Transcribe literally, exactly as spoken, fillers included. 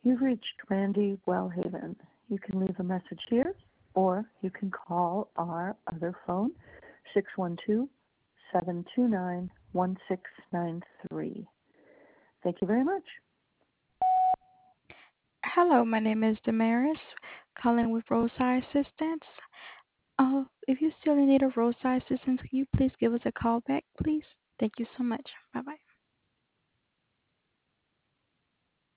You've reached Randy Wellhaven. You can leave a message here, or you can call our other phone, six one two, seven two nine, one six nine three. Thank you very much. Hello, my name is Damaris, calling with roadside assistance. Uh, if you're still in need of roadside assistance, can you please give us a call back, please? Thank you so much. Bye bye.